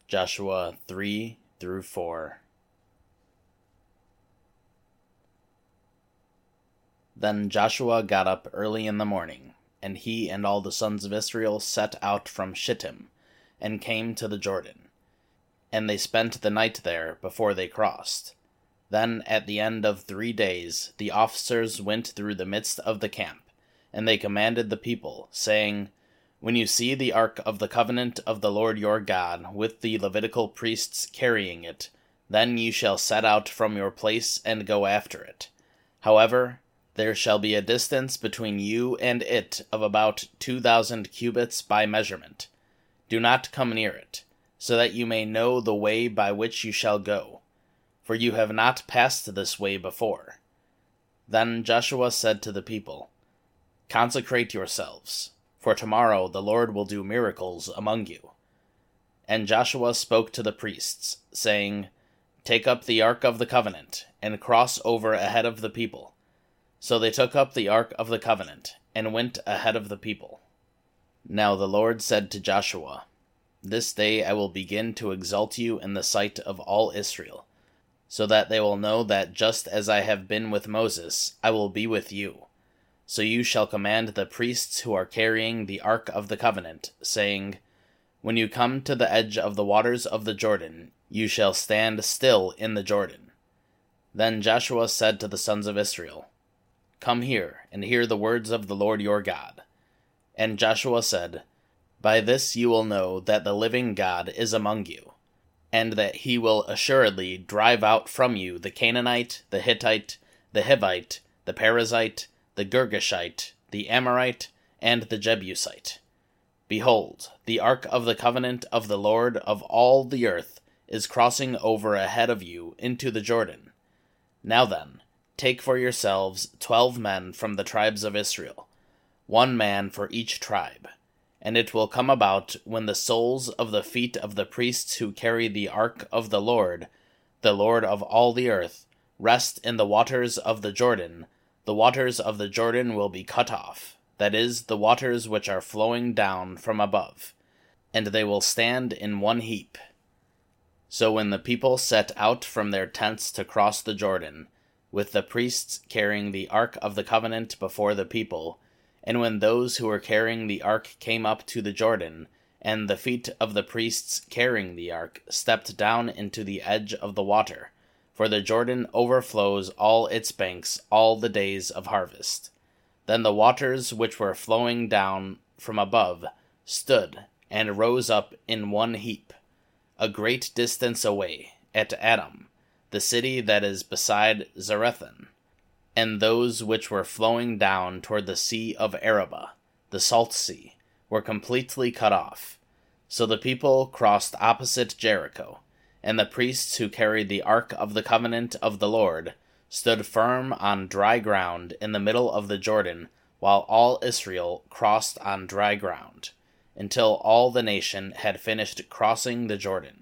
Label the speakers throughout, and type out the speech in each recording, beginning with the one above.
Speaker 1: Joshua 3-4. Then Joshua got up early in the morning, and he and all the sons of Israel set out from Shittim, and came to the Jordan. And they spent the night there before they crossed. Then at the end of 3 days the officers went through the midst of the camp, and they commanded the people, saying, When you see the ark of the covenant of the Lord your God, with the Levitical priests carrying it, then you shall set out from your place and go after it. However, there shall be a distance between you and it of about 2,000 cubits by measurement. Do not come near it, so that you may know the way by which you shall go, for you have not passed this way before. Then Joshua said to the people, Consecrate yourselves, for tomorrow the Lord will do miracles among you. And Joshua spoke to the priests, saying, Take up the ark of the covenant, and cross over ahead of the people. So they took up the ark of the covenant, and went ahead of the people. Now the Lord said to Joshua, This day I will begin to exalt you in the sight of all Israel, so that they will know that just as I have been with Moses, I will be with you. So you shall command the priests who are carrying the ark of the covenant, saying, When you come to the edge of the waters of the Jordan, you shall stand still in the Jordan. Then Joshua said to the sons of Israel, Come here, and hear the words of the Lord your God. And Joshua said, By this you will know that the living God is among you, and that he will assuredly drive out from you the Canaanite, the Hittite, the Hivite, the Perizzite, the Girgashite, the Amorite, and the Jebusite. Behold, the ark of the covenant of the Lord of all the earth is crossing over ahead of you into the Jordan. Now then, take for yourselves 12 men from the tribes of Israel, 1 man for each tribe. And it will come about, when the soles of the feet of the priests who carry the ark of the Lord of all the earth, rest in the waters of the waters of the Jordan will be cut off, that is, the waters which are flowing down from above, and they will stand in one heap. So when the people set out from their tents to cross the Jordan, with the priests carrying the ark of the covenant before the people, and when those who were carrying the ark came up to the Jordan, and the feet of the priests carrying the ark stepped down into the edge of the water, for the Jordan overflows all its banks all the days of harvest. Then the waters which were flowing down from above stood and rose up in one heap, a great distance away, at Adam, the city that is beside Zarethan, and those which were flowing down toward the sea of Arabah, the salt sea, were completely cut off. So the people crossed opposite Jericho, and the priests who carried the ark of the covenant of the Lord stood firm on dry ground in the middle of the Jordan, while all Israel crossed on dry ground, until all the nation had finished crossing the Jordan.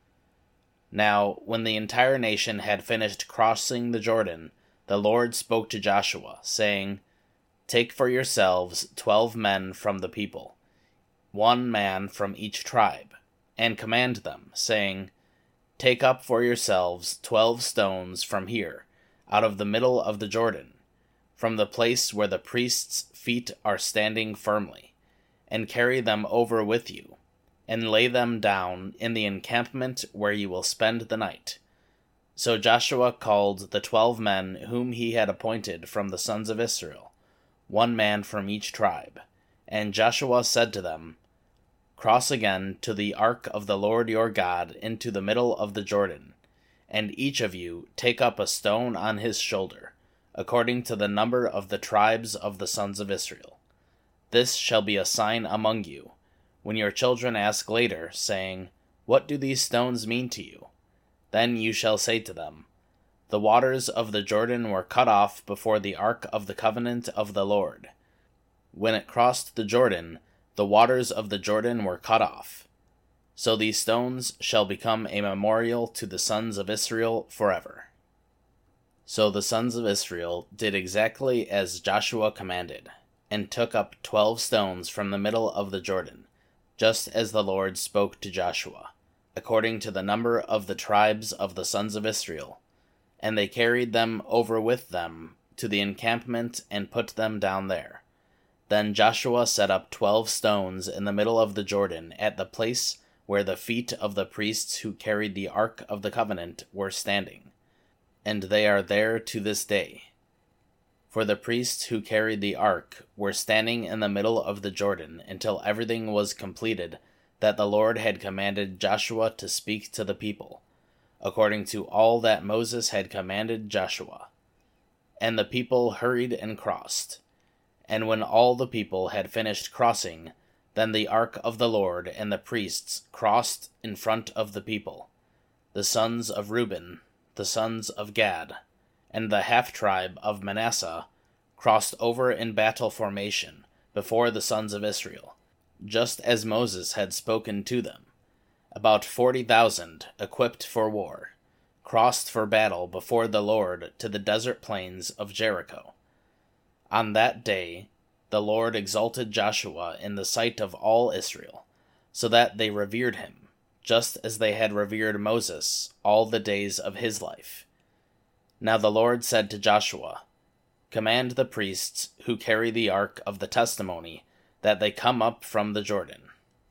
Speaker 1: Now, when the entire nation had finished crossing the Jordan, the Lord spoke to Joshua, saying, Take for yourselves 12 men from the people, 1 man from each tribe, and command them, saying, Take up for yourselves 12 stones from here, out of the middle of the Jordan, from the place where the priests' feet are standing firmly, and carry them over with you, and lay them down in the encampment where you will spend the night. So Joshua called the 12 men whom he had appointed from the sons of Israel, 1 man from each tribe. And Joshua said to them, Cross again to the ark of the Lord your God into the middle of the Jordan, and each of you take up a stone on his shoulder, according to the number of the tribes of the sons of Israel. This shall be a sign among you, when your children ask later, saying, What do these stones mean to you? Then you shall say to them, The waters of the Jordan were cut off before the ark of the covenant of the Lord. When it crossed the Jordan, the waters of the Jordan were cut off. So these stones shall become a memorial to the sons of Israel forever. So the sons of Israel did exactly as Joshua commanded, and took up 12 stones from the middle of the Jordan, just as the Lord spoke to Joshua. according to the number of the tribes of the sons of Israel. And they carried them over with them to the encampment and put them down there. Then Joshua set up 12 stones in the middle of the Jordan at the place where the feet of the priests who carried the ark of the covenant were standing. And they are there to this day. For the priests who carried the ark were standing in the middle of the Jordan until everything was completed that the Lord had commanded Joshua to speak to the people, according to all that Moses had commanded Joshua. And the people hurried and crossed. And when all the people had finished crossing, then the ark of the Lord and the priests crossed in front of the people, the sons of Reuben, the sons of Gad, and the half-tribe of Manasseh crossed over in battle formation before the sons of Israel, just as Moses had spoken to them. About 40,000, equipped for war, crossed for battle before the Lord to the desert plains of Jericho. On that day the Lord exalted Joshua in the sight of all Israel, so that they revered him, just as they had revered Moses all the days of his life. Now the Lord said to Joshua, "Command the priests who carry the ark of the testimony that they come up from the Jordan."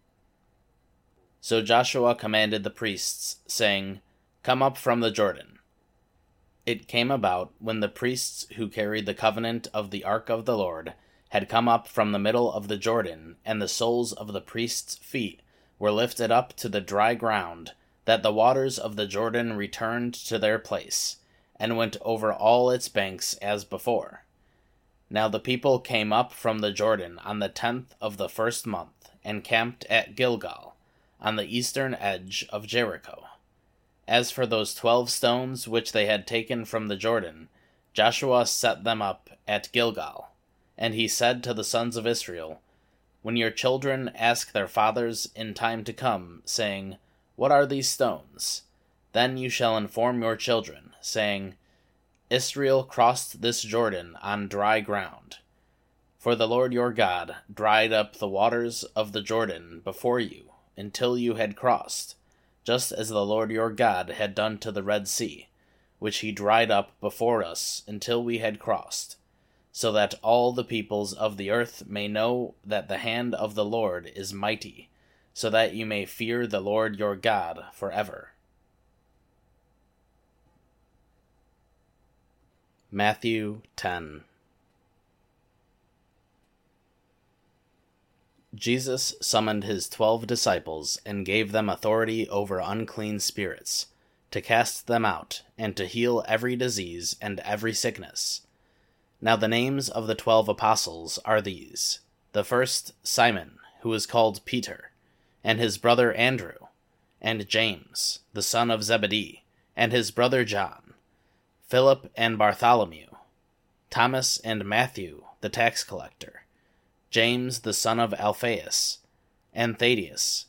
Speaker 1: So Joshua commanded the priests, saying, "Come up from the Jordan." It came about, when the priests who carried the covenant of the ark of the Lord had come up from the middle of the Jordan, and the soles of the priests' feet were lifted up to the dry ground, that the waters of the Jordan returned to their place, and went over all its banks as before. Now the people came up from the Jordan on the 10th of the first month, and camped at Gilgal, on the eastern edge of Jericho. As for those 12 stones which they had taken from the Jordan, Joshua set them up at Gilgal. And he said to the sons of Israel, "When your children ask their fathers in time to come, saying, 'What are these stones?' then you shall inform your children, saying, 'Israel crossed this Jordan on dry ground.' For the Lord your God dried up the waters of the Jordan before you until you had crossed, just as the Lord your God had done to the Red Sea, which he dried up before us until we had crossed, so that all the peoples of the earth may know that the hand of the Lord is mighty, so that you may fear the Lord your God forever." Matthew 10. Jesus summoned his 12 disciples and gave them authority over unclean spirits, to cast them out, and to heal every disease and every sickness. Now the names of the 12 apostles are these: the first, Simon, who is called Peter, and his brother Andrew, and James, the son of Zebedee, and his brother John, Philip and Bartholomew, Thomas and Matthew, the tax collector, James the son of Alphaeus, and Thaddeus,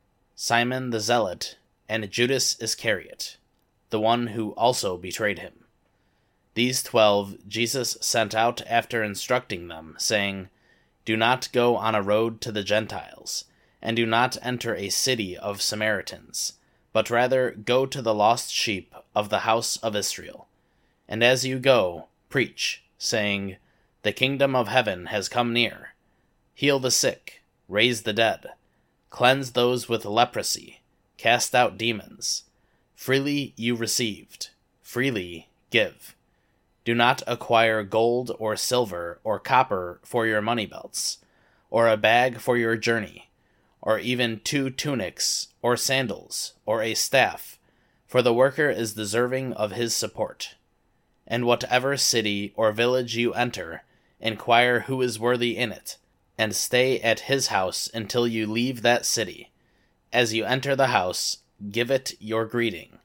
Speaker 1: Simon the Zealot, and Judas Iscariot, the one who also betrayed him. These 12 Jesus sent out after instructing them, saying, "Do not go on a road to the Gentiles, and do not enter a city of Samaritans, but rather go to the lost sheep of the house of Israel. And as you go, preach, saying, 'The kingdom of heaven has come near.' Heal the sick, raise the dead, cleanse those with leprosy, cast out demons. Freely you received, freely give. Do not acquire gold or silver or copper for your money belts, or a bag for your journey, or even 2 tunics, or sandals, or a staff, for the worker is deserving of his support. And whatever city or village you enter, inquire who is worthy in it, and stay at his house until you leave that city. As you enter the house, give it your greeting.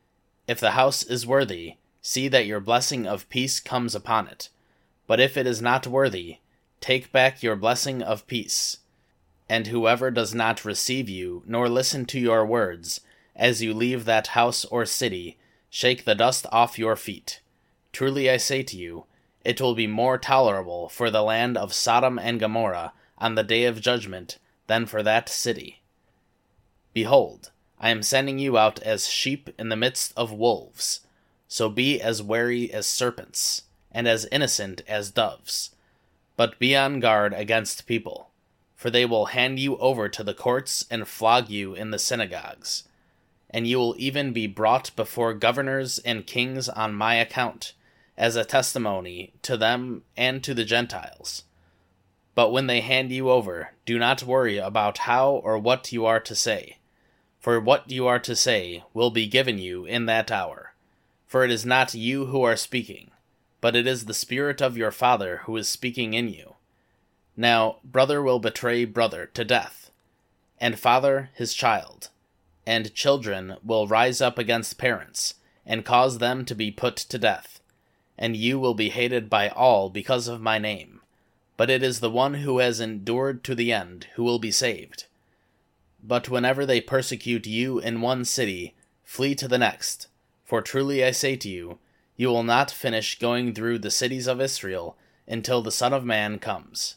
Speaker 1: If the house is worthy, see that your blessing of peace comes upon it. But if it is not worthy, take back your blessing of peace. And whoever does not receive you, nor listen to your words, as you leave that house or city, shake the dust off your feet. Truly I say to you, it will be more tolerable for the land of Sodom and Gomorrah on the day of judgment than for that city. Behold, I am sending you out as sheep in the midst of wolves. So be as wary as serpents, and as innocent as doves. But be on guard against people, for they will hand you over to the courts and flog you in the synagogues. And you will even be brought before governors and kings on my account, as a testimony to them and to the Gentiles. But when they hand you over, do not worry about how or what you are to say, for what you are to say will be given you in that hour. For it is not you who are speaking, but it is the Spirit of your Father who is speaking in you. Now, brother will betray brother to death, and father his child, and children will rise up against parents, and cause them to be put to death. And you will be hated by all because of my name, but it is the one who has endured to the end who will be saved. But whenever they persecute you in one city, flee to the next. For truly I say to you, you will not finish going through the cities of Israel until the Son of Man comes.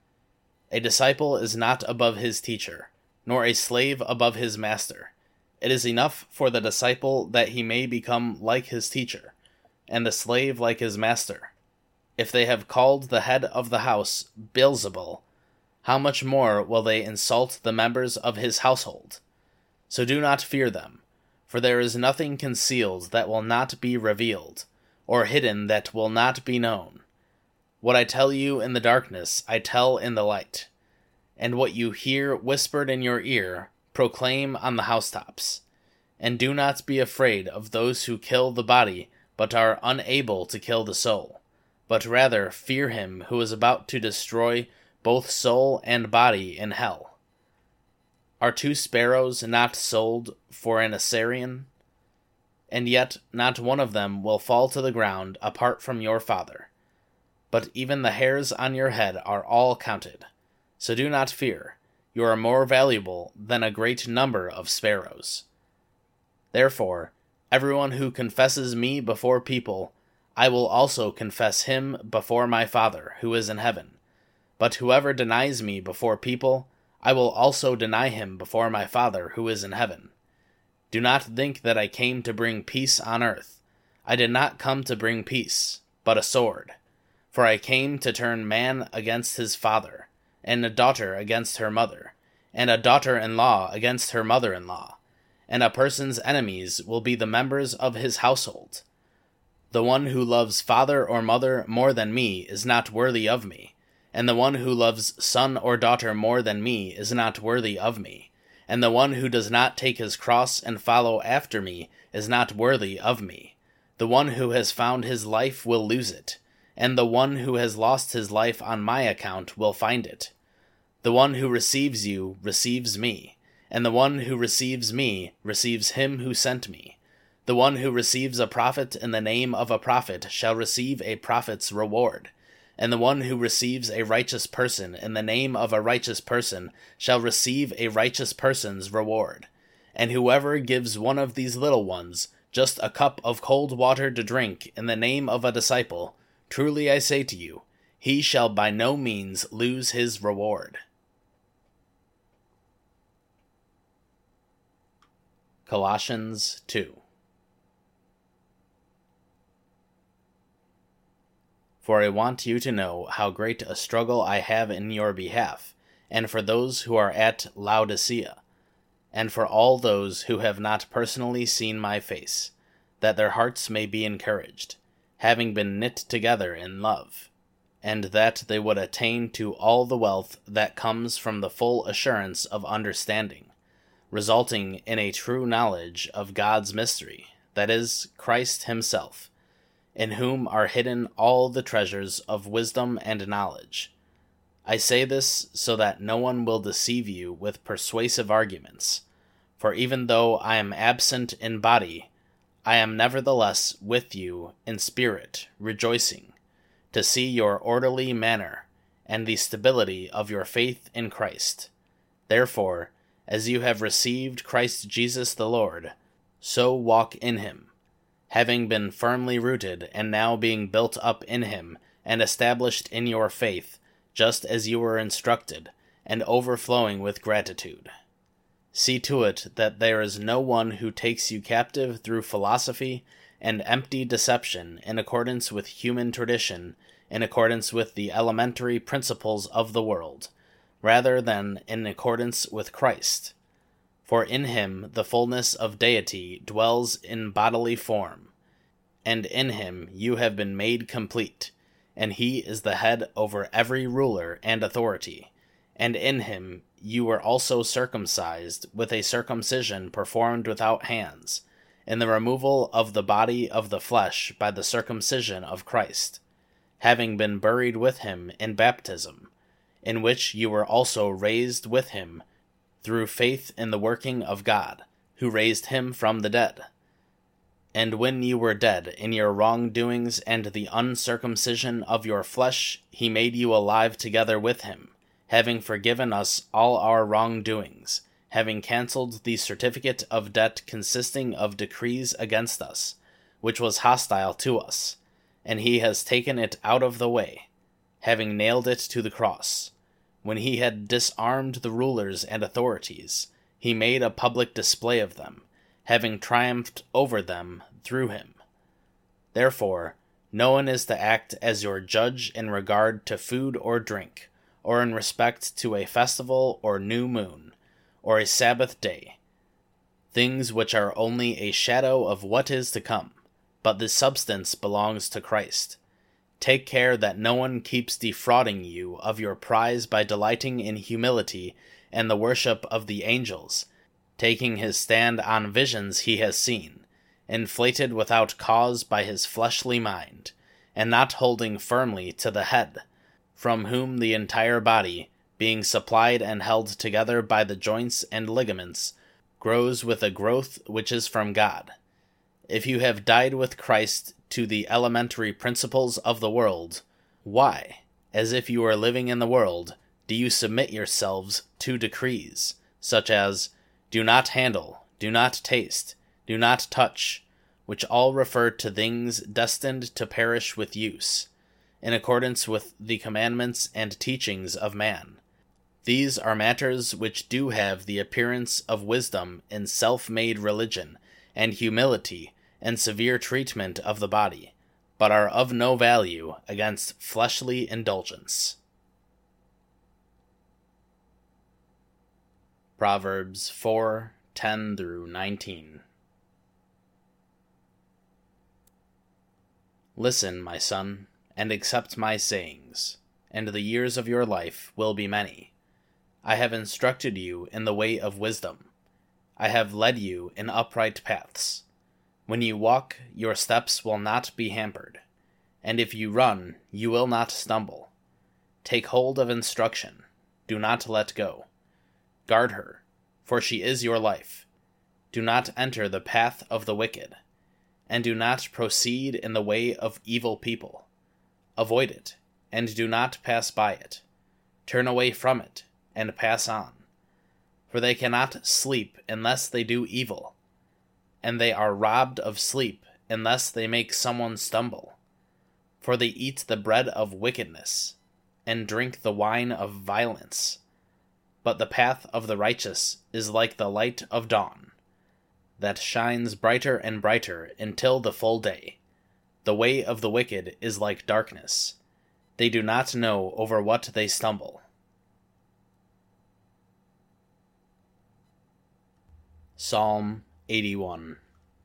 Speaker 1: A disciple is not above his teacher, nor a slave above his master. It is enough for the disciple that he may become like his teacher, and the slave like his master. If they have called the head of the house Beelzebul, how much more will they insult the members of his household? So do not fear them. For there is nothing concealed that will not be revealed, or hidden that will not be known. What I tell you in the darkness, I tell in the light. And what you hear whispered in your ear, proclaim on the housetops. And do not be afraid of those who kill the body, but are unable to kill the soul. But rather fear him who is about to destroy both soul and body in hell. Are 2 sparrows not sold for an assarion? And yet not one of them will fall to the ground apart from your Father. But even the hairs on your head are all counted. So do not fear, you are more valuable than a great number of sparrows. Therefore, everyone who confesses me before people, I will also confess him before my Father who is in heaven. But whoever denies me before people, I will also deny him before my Father who is in heaven. Do not think that I came to bring peace on earth. I did not come to bring peace, but a sword. For I came to turn man against his father, and a daughter against her mother, and a daughter-in-law against her mother-in-law. And a person's enemies will be the members of his household. The one who loves father or mother more than me is not worthy of me. And the one who loves son or daughter more than me is not worthy of me. And the one who does not take his cross and follow after me is not worthy of me. The one who has found his life will lose it, and the one who has lost his life on my account will find it. The one who receives you receives me, and the one who receives me receives him who sent me. The one who receives a prophet in the name of a prophet shall receive a prophet's reward. And the one who receives a righteous person in the name of a righteous person shall receive a righteous person's reward. And whoever gives one of these little ones just a cup of cold water to drink in the name of a disciple, truly I say to you, he shall by no means lose his reward. Colossians 2. For I want you to know how great a struggle I have in your behalf, and for those who are at Laodicea, and for all those who have not personally seen my face, that their hearts may be encouraged, having been knit together in love, and that they would attain to all the wealth that comes from the full assurance of understanding, resulting in a true knowledge of God's mystery, that is, Christ himself, in whom are hidden all the treasures of wisdom and knowledge. I say this so that no one will deceive you with persuasive arguments. For even though I am absent in body, I am nevertheless with you in spirit, rejoicing, to see your orderly manner, and the stability of your faith in Christ. Therefore, as you have received Christ Jesus the Lord, so walk in him, having been firmly rooted, and now being built up in him, and established in your faith, just as you were instructed, and overflowing with gratitude. See to it that there is no one who takes you captive through philosophy and empty deception in accordance with human tradition, in accordance with the elementary principles of the world, rather than in accordance with Christ. For in him the fullness of deity dwells in bodily form, and in him you have been made complete, and he is the head over every ruler and authority, and in him you were also circumcised with a circumcision performed without hands, in the removal of the body of the flesh by the circumcision of Christ, having been buried with him in baptism, in which you were also raised with him through faith in the working of God, who raised him from the dead. And when you were dead in your wrongdoings and the uncircumcision of your flesh, he made you alive together with him, having forgiven us all our wrongdoings, having cancelled the certificate of debt consisting of decrees against us, which was hostile to us, and he has taken it out of the way, having nailed it to the cross. When he had disarmed the rulers and authorities, he made a public display of them, having triumphed over them through him. Therefore, no one is to act as your judge in regard to food or drink, or in respect to a festival or new moon, or a Sabbath day, things which are only a shadow of what is to come, but the substance belongs to Christ. Take care that no one keeps defrauding you of your prize by delighting in humility and the worship of the angels, taking his stand on visions he has seen, inflated without cause by his fleshly mind, and not holding firmly to the head, from whom the entire body, being supplied and held together by the joints and ligaments, grows with a growth which is from God. If you have died with Christ to the elementary principles of the world, why, as if you were living in the world, do you submit yourselves to decrees, such as, do not handle, do not taste, do not touch, which all refer to things destined to perish with use, in accordance with the commandments and teachings of man? These are matters which do have the appearance of wisdom in self-made religion, and humility, and severe treatment of the body, but are of no value against fleshly indulgence. Proverbs 4:10-19. Listen, my son, and accept my sayings, and the years of your life will be many. I have instructed you in the way of wisdom. I have led you in upright paths. When you walk, your steps will not be hampered, and if you run, you will not stumble. Take hold of instruction. Do not let go. Guard her, for she is your life. Do not enter the path of the wicked, and do not proceed in the way of evil people. Avoid it, and do not pass by it. Turn away from it, and pass on. For they cannot sleep unless they do evil, and they are robbed of sleep unless they make someone stumble. For they eat the bread of wickedness, and drink the wine of violence. But the path of the righteous is like the light of dawn, that shines brighter and brighter until the full day. The way of the wicked is like darkness. They do not know over what they stumble. Psalm 81.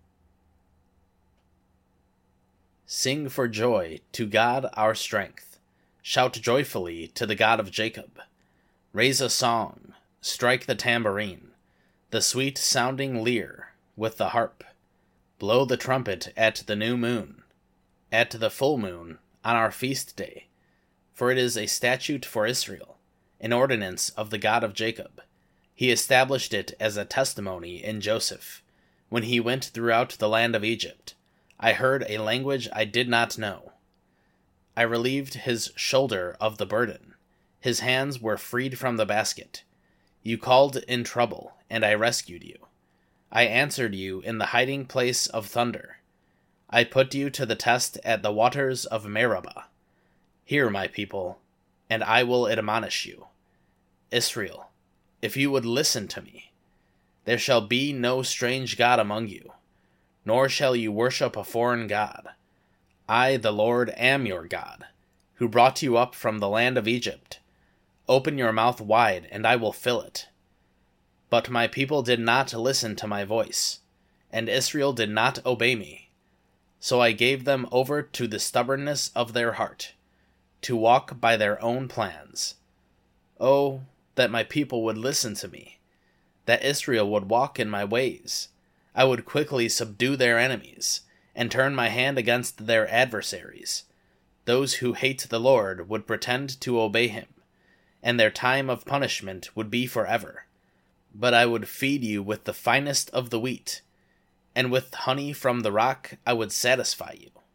Speaker 1: Sing for joy to God our strength. Shout joyfully to the God of Jacob. Raise a song, strike the tambourine, the sweet-sounding lyre with the harp. Blow the trumpet at the new moon, at the full moon, on our feast day. For it is a statute for Israel, an ordinance of the God of Jacob. He established it as a testimony in Joseph. When he went throughout the land of Egypt, I heard a language I did not know. I relieved his shoulder of the burden. His hands were freed from the basket. You called in trouble, and I rescued you. I answered you in the hiding place of thunder. I put you to the test at the waters of Meribah. Hear, my people, and I will admonish you. Israel, if you would listen to me. There shall be no strange god among you, nor shall you worship a foreign god. I, the Lord, am your God, who brought you up from the land of Egypt. Open your mouth wide, and I will fill it. But my people did not listen to my voice, and Israel did not obey me. So I gave them over to the stubbornness of their heart, to walk by their own plans. Oh, that my people would listen to me, that Israel would walk in my ways. I would quickly subdue their enemies, and turn my hand against their adversaries. Those who hate the Lord would pretend to obey him, and their time of punishment would be forever. But I would feed you with the finest of the wheat, and with honey from the rock I would satisfy you.